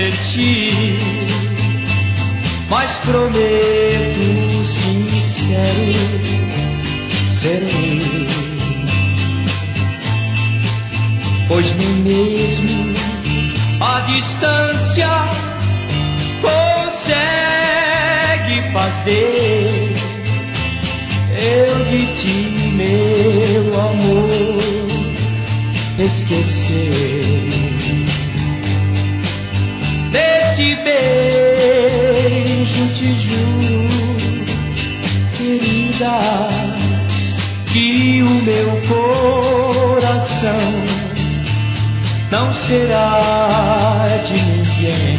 sentir, mas prometo sincero serei, pois nem mesmo a distância consegue fazer eu de ti, meu amor, esquecer. Desse beijo te juro, querida, que o meu coração não será de ninguém,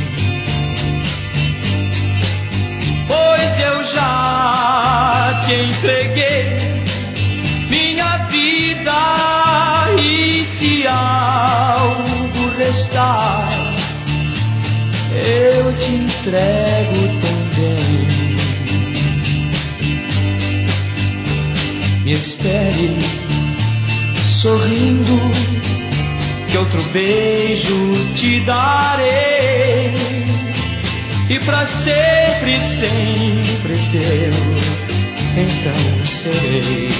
pois eu já te entreguei minha vida, e se algo restar, eu te entrego também. Me espere sorrindo, que outro beijo te darei, e pra sempre, sempre teu, então serei.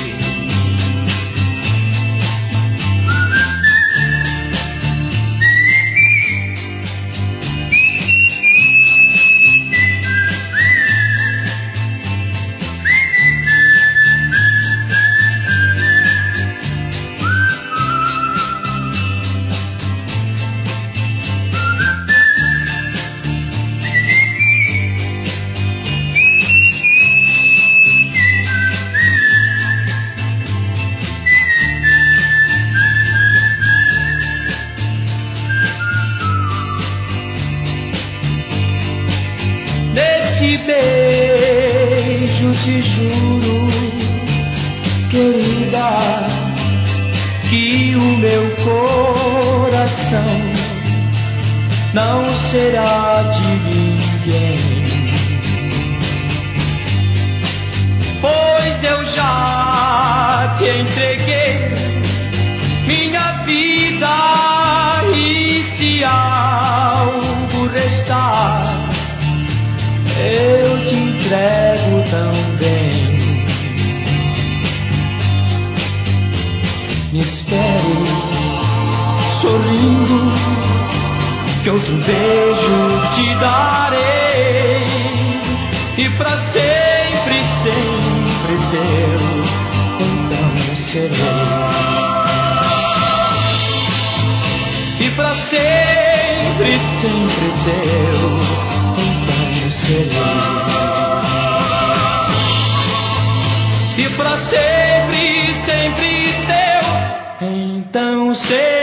Esse beijo te juro, querida, que o meu coração não será de ninguém, pois eu já te entreguei minha vida, e se algo restar, eu te entrego também. Me espere sorrindo, que outro beijo te darei, e pra sempre, sempre teu, então serei. E pra sempre, sempre teu, e pra sempre, sempre teu, então serei.